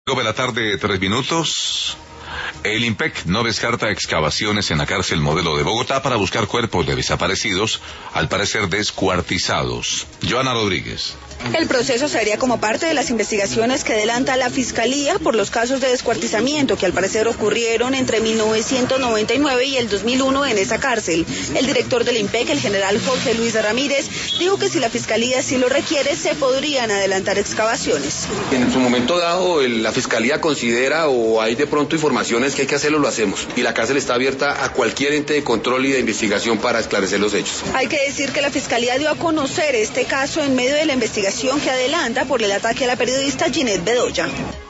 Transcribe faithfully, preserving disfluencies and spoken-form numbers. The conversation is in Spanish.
De la tarde, tres minutos. El IMPEC no descarta excavaciones en la cárcel Modelo de Bogotá para buscar cuerpos de desaparecidos, al parecer descuartizados. Joana Rodríguez. El proceso se haría como parte de las investigaciones que adelanta la Fiscalía por los casos de descuartizamiento que al parecer ocurrieron entre mil novecientos noventa y nueve y el dos mil uno en esa cárcel. El director del IMPEC, el general Jorge Luis Ramírez, dijo que si la Fiscalía sí lo requiere, se podrían adelantar excavaciones. En su momento dado, la Fiscalía considera o hay de pronto informaciones que hay que hacerlo, lo hacemos. Y la cárcel está abierta a cualquier ente de control y de investigación para esclarecer los hechos. Hay que decir que la Fiscalía dio a conocer este caso en medio de la investigación que adelanta por el ataque a la periodista Ginette Bedoya.